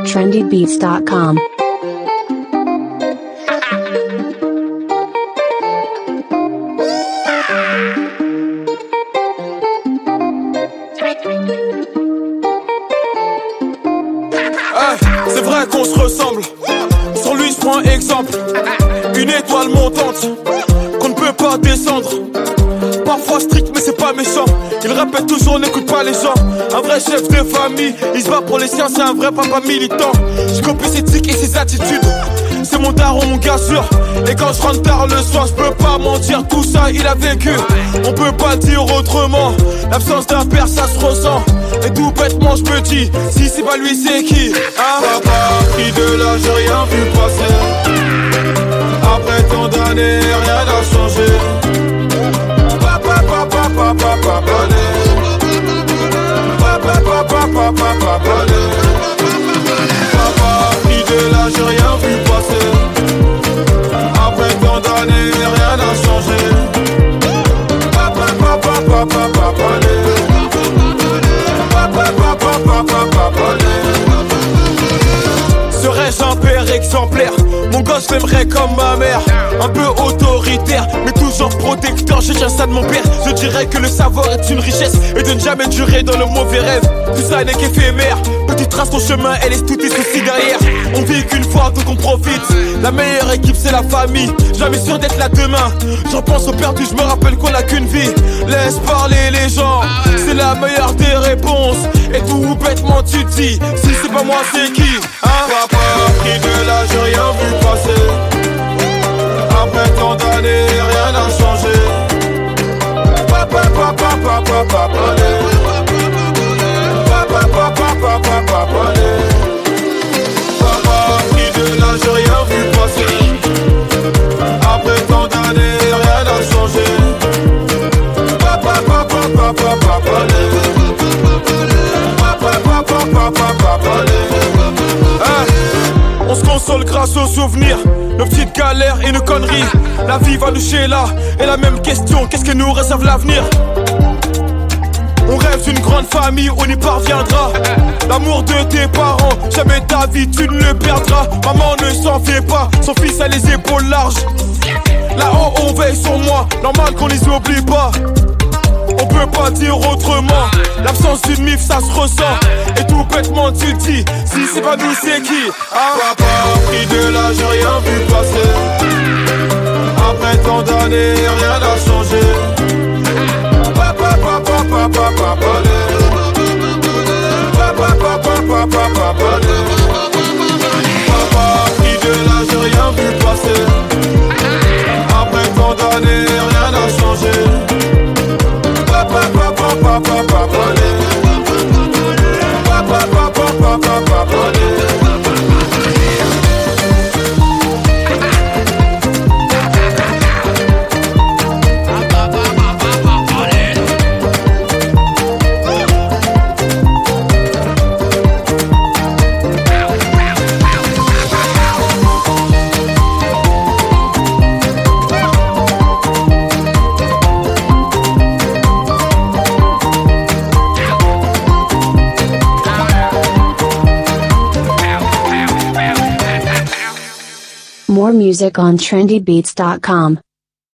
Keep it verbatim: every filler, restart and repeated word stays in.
trendy beats dot com. C'est vrai qu'on se ressemble, sur lui je prends exemple. Une étoile montante, qu'on ne peut pas descendre. Parfois strict mais c'est pas méchant. Il répète toujours n'écoute pas les gens. Un vrai chef de famille, il se bat pour les siens, c'est un vrai papa militant. Je copie ses tics et ses attitudes, c'est mon daron mon gars sûr. Et quand je rentre tard le soir, je peux pas mentir, tout ça il a vécu. On peut pas dire autrement, l'absence d'un père ça se ressent. Et tout bêtement je me dis, si c'est pas lui c'est qui hein? Papa a pris de l'âge, j'ai rien vu passer. Après tant d'années, rien n'a changé. Papa, papa, papa, papa, papa, papa, papa, papa, papa a pris de l'âge, j'ai rien vu passer. Après tant d'années, rien n'a changé. Papa, papa, papa, papa, papa, papa, papa, serais-je un père exemplaire? Mon gosse m'aimerait comme ma mère. Un peu autoritaire, mais toujours protecteur. Je tiens ça de mon père. Je dirais que le savoir est une richesse et de ne jamais durer dans le mauvais rêve. Tout ça n'est qu'éphémère. Petite trace ton chemin, elle laisse tous tes soucis derrière. On vit qu'une fois, donc on profite. La meilleure équipe c'est la famille. Jamais sûr d'être là demain. J'en pense au perdu, je me rappelle qu'on a qu'une vie. Laisse parler les gens, c'est la meilleure des réponses. Et tout bêtement tu te dis, si c'est pas moi c'est qui hein? Papa a pris de l'âge, j'ai rien vu passer. Après tant d'années, rien n'a changé. Papa, papa, papa, papa, papa, papa, papa, papa, papa, papa a pris de l'âge, j'ai rien vu passer. Après tant d'années, rien n'a changé. Papa, papa, papa, papa, papa, papa, papa, papa, on se console grâce aux souvenirs, nos petites galères et nos conneries. La vie va nous chez là, et la même question, qu'est-ce que nous réserve l'avenir? On rêve d'une grande famille, on y parviendra. L'amour de tes parents, jamais ta vie tu ne le perdras. Maman ne s'en fait pas, son fils a les épaules larges. Là-haut on veille sur moi, normal qu'on les oublie pas. On peut pas dire autrement, l'absence d'une mif ça se ressent. Et tout bêtement tu te dis, si c'est pas nous c'est qui hein? Papa a pris de l'âge, j'ai rien vu passer. Après tant d'années, rien n'a changé. Papa, papa, papa, papa, papa, papa, papa, papa, papa a pris de l'âge, j'ai rien vu passer. Après tant d'années, rien n'a changé. Papa, papa, papa, papa, papa, papa, papa, papa. More music on trendy beats dot com.